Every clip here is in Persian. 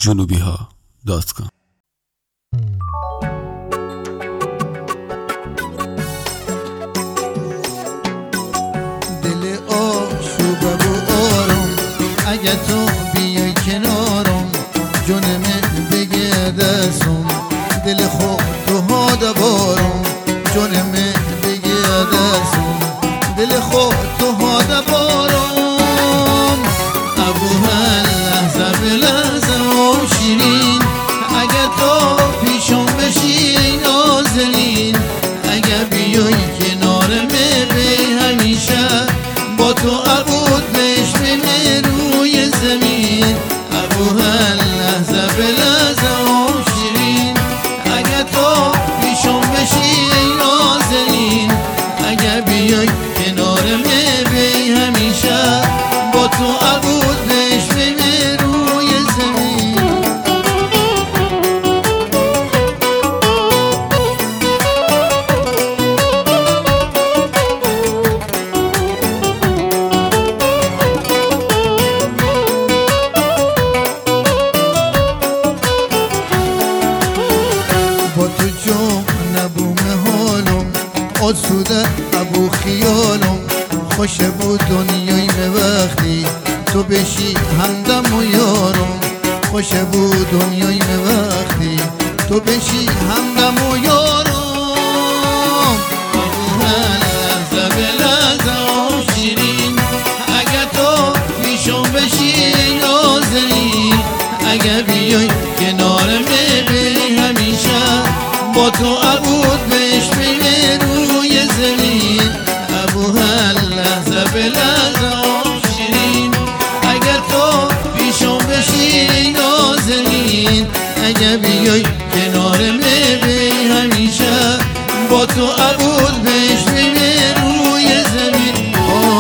junubiha.com. دل آشوب و آرام اگه تو بیای کنارم جونم بگه دستم دل خود تو ها دبارم جونم بگه دستم دل خود تو ها دبارم ابو هر لحظه به لحظه و شیرین اگه تو پیشم بشی نازنین اگه بیای کنارم بی همیشه با تو عبود بشمه روی زمین ابو هر لحظه به لحظه و شیرین اگه تو پیشم بشی نازنین اگه بیای کنارم بی همیشه با تو عبود بشمه روی زمین با تو جا نبوم حالم آسوده ابو خیالم خوش بود دنیای به وقتی تو بشی همدم و یارم خوش بود دنیای به وقتی تو بشی همدم و یارم ابو هر لحظه به لحظه و شیرین اگه تو پیشم بشی نازنین اگه بیای کنارم بی همیشه با تو عبود بشمه روی زمین ابو هر لحظه به لحظه و شیرین اگه تو پیشم بشی نازنین اگه بیای کنارم بی همیشه با تو عبود بشمه روی زمین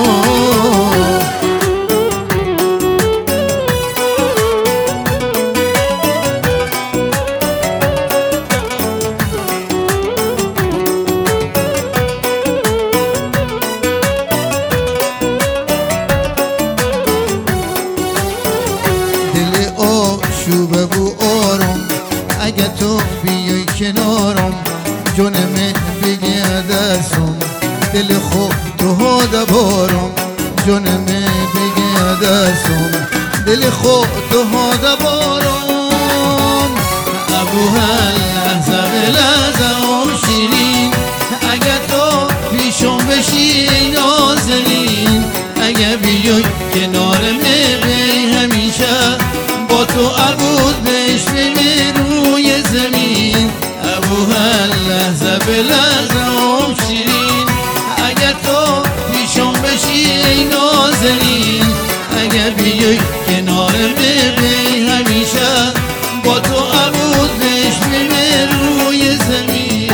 دل آشوبه و آرام اگه تو بیای کنارم جونم بگه دستم دل خود تو ها دبارم جونم بگه دستم دل خود تو ها دبارم ابو هر لحظه به لحظه و شیرین اگه تو پیشم بشی نازنین اگه بیای کنارم بی همیشه با تو عبود بشمه روی زمین ابو هر لحظه به لحظه و شیرین اگه تو پیشم بشی نازنین اگه بیای کنارم بی همیشه با تو عبود بشمه روی زمین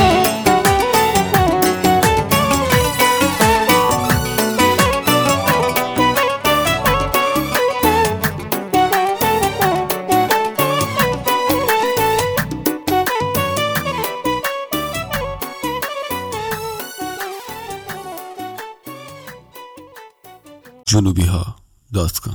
junubiha.com.